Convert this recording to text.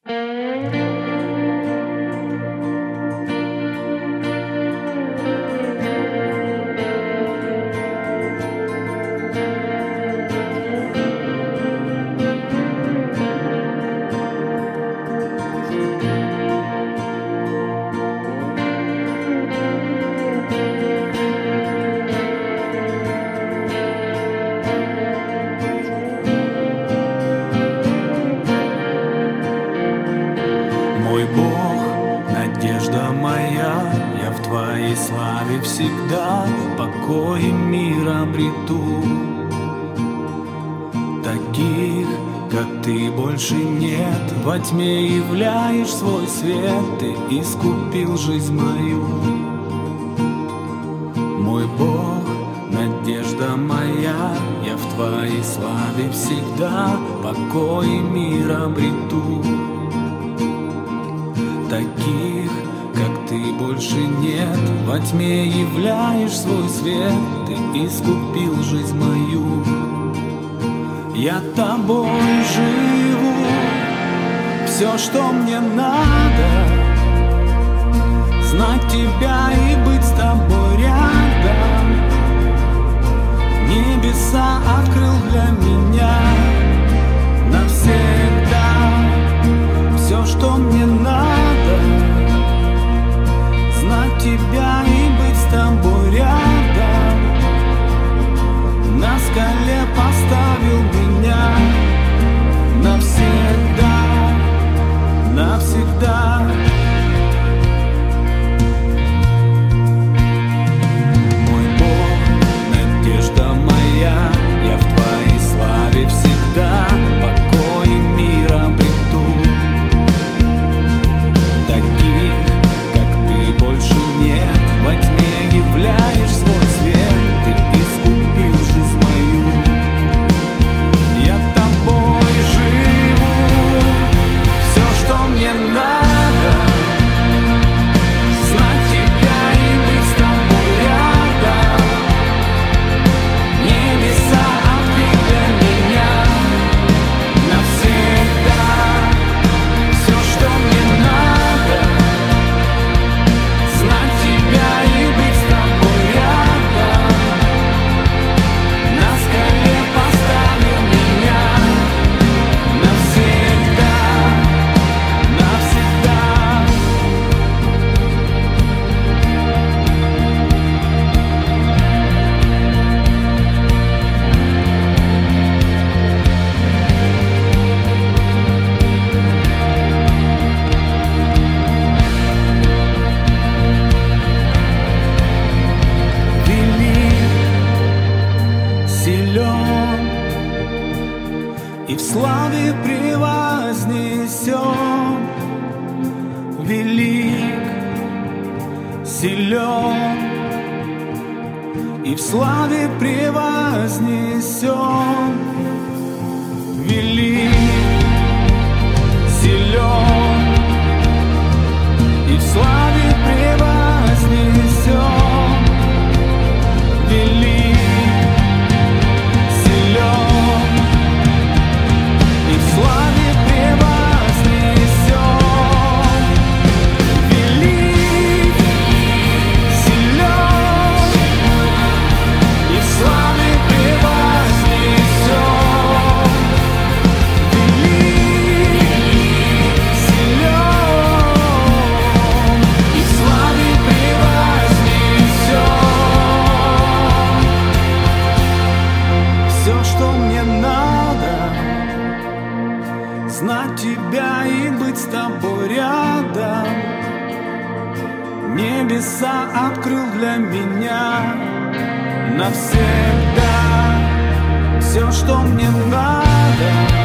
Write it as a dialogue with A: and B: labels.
A: Надежда моя, я в Твоей славе всегда покой и мир обрету. Таких, как Ты, больше нет. Во тьме являешь свой свет, Ты искупил жизнь мою. Мой Бог, надежда моя, я в Твоей славе всегда покой и мир обрету. Таких, как Ты, больше нет. Во тьме являешь свой свет, Ты искупил жизнь мою. Я Тобой живу, все, что мне надо, знать Тебя и быть с Тобой рядом. Небеса открыл для меня навсегда. Все, что мне надо, знать Тебя и быть с Тобой рядом. На скале поставил меня навсегда, навсегда. Мой Бог, надежда моя, я в Твоей славе всегда покой и мир обрету. Таких, как Ты, больше нет. Во тьме являешь свой свет, Ты искупил жизнь мою. Я Тобой живу, все, что мне надо, знать Тебя и быть с Тобой рядом. Небеса открыли для меня навсегда. Все, что мне надо, знать Тебя и быть с Тобой рядом. На скале поставил меня навсегда, навсегда. Велик, силен и в славе превознесен. Велик, силен и в славе превознесен. Велик, силен и в славе превознесен. Велик, силен и в славе превознесен. Велик, силен и в славе превознесен. Велик, силен и в славе превознесен. Все, что мне надо, знать Тебя и быть с Тобой рядом. Небеса открыл для меня навсегда. Все, что мне надо,